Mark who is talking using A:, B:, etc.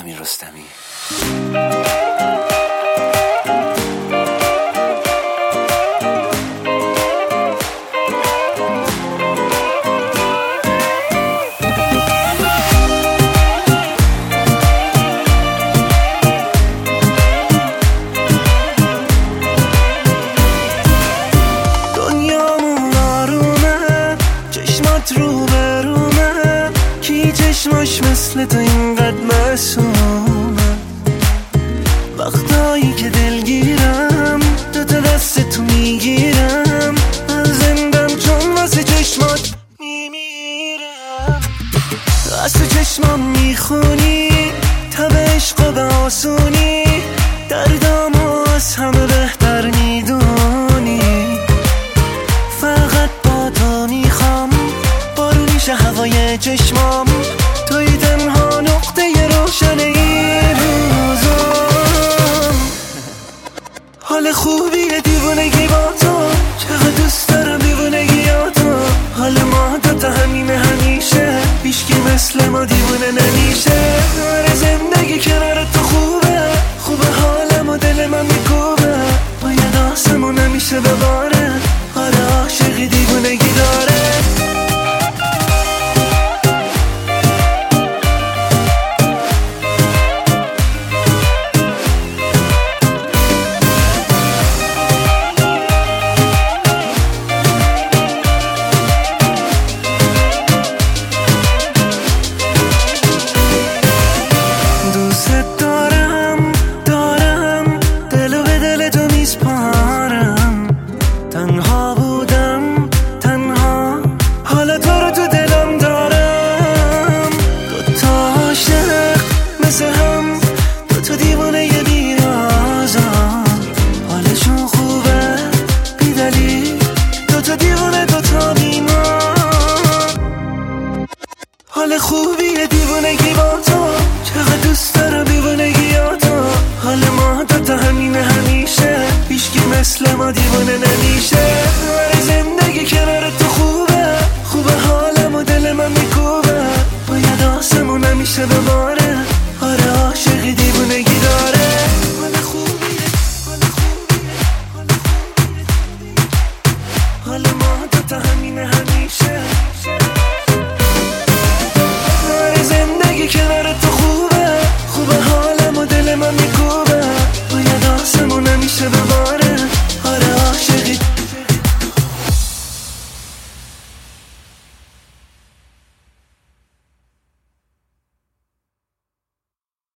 A: امیر رستمی.
B: چشماش مثل تو اینقدر معصومه، وقتایی که دلگیرم دوتا دست تو میگیرم، من زندم چون واسه چشمات میمیرم. از تو چشمام میخونی تب عشق به آسونی، دردامو از همه بهتر میدونی. فقط با تو میخوام بارونیشه هوای چشمام، توی تنها نقطه روشن این روزم. حال خوبیه دیوونگی با تو، چقدر دوست دارم دیوونگیاتو. حال ما دوتا همینه همیشه، هیچکی مثل ما دیوونه نمیشه. آره زندگی کنار تو خوبه، خوبه حالم و دل من میکوبه، باید آسمون نمیشه بباره. آره عاشقی دیوونگی داره. حال خوبیه دیوونگی با تو، چقدر دوست دارم دیوونگیاتو. حال ما دوتا همینه همیشه، هیچکی مثل ما دیوونه نمیشه. آره زندگی کنار تو خوبه، خوبه حالم و دل من میکوبه، باید آسمون نمیشه بباره. آره عاشقی دیوونگی داره.